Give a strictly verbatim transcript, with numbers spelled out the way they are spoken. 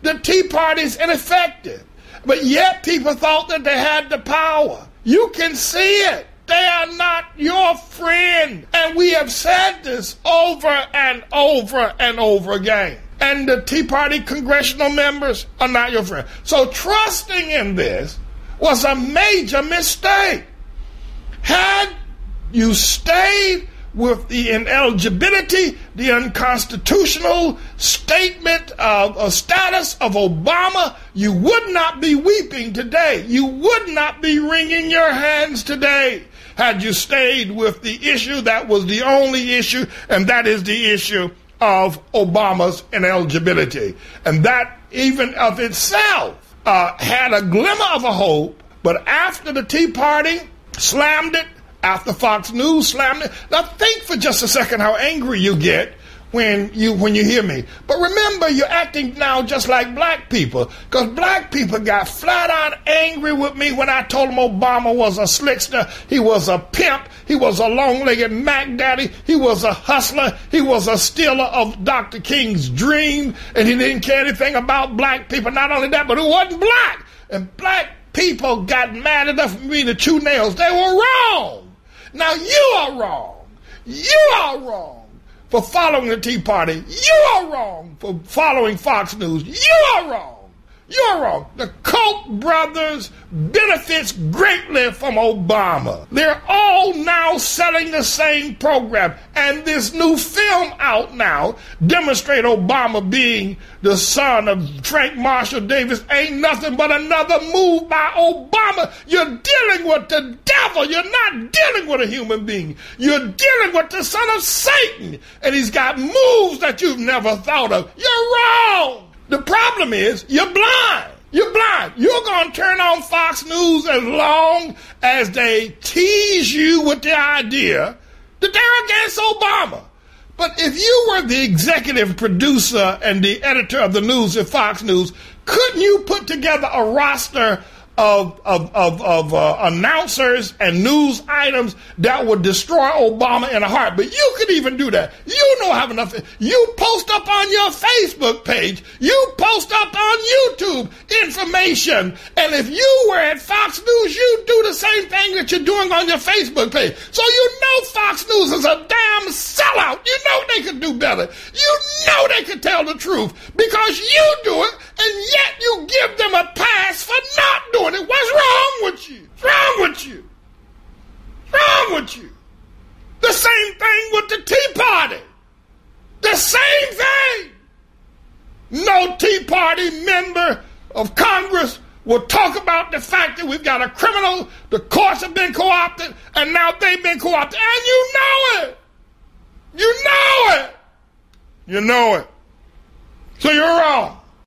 The Tea Party's ineffective. But yet people thought that they had the power. You can see it. They are not your friend. And we have said this over and over and over again. And the Tea Party congressional members are not your friend. So trusting in this was a major mistake. Had you stayed with the ineligibility, the unconstitutional statement of a status of Obama, you would not be weeping today. You would not be wringing your hands today had you stayed with the issue that was the only issue, and that is the issue of Obama's ineligibility. And that even of itself uh, had a glimmer of a hope, but after the Tea Party slammed it, after Fox News slammed it. Now think for just a second how angry you get when you when you hear me. But remember, you're acting now just like black people, because black people got flat out angry with me when I told them Obama was a slickster, he was a pimp, he was a long-legged Mac Daddy, he was a hustler, he was a stealer of Doctor King's dream, and he didn't care anything about black people. Not only that, but he wasn't black. And black people got mad enough for me to chew nails. They were wrong. Now you are wrong. You are wrong for following the Tea Party. You are wrong for following Fox News. You are wrong. You're wrong. The Koch brothers benefits greatly from Obama. They're all now selling the same program. And this new film out now demonstrate Obama being the son of Frank Marshall Davis ain't nothing but another move by Obama. You're dealing with the devil. You're not dealing with a human being. You're dealing with the son of Satan. And he's got moves that you've never thought of. You're wrong. The problem is you're blind. You're blind. You're going to turn on Fox News as long as they tease you with the idea that they're against Obama. But if you were the executive producer and the editor of the news at Fox News, couldn't you put together a roster of of of, of uh, announcers and news items that would destroy Obama in a heart? But you could even do that. You don't have enough. You post up on your Facebook page. You post up on YouTube information. And if you were at Fox News, you'd do the same thing that you're doing on your Facebook page. So you know Fox News is a damn sellout. You know they could do better. You know they could tell the truth because you do it, and yet you give them a pass for not doing it. What's wrong with you? What's wrong with you? What's wrong with you? The same thing with the Tea Party. The same thing. No Tea Party member of Congress will talk about the fact that we've got a criminal, the courts have been co-opted, and now they've been co-opted. And you know it. You know it. You know it. So you're wrong.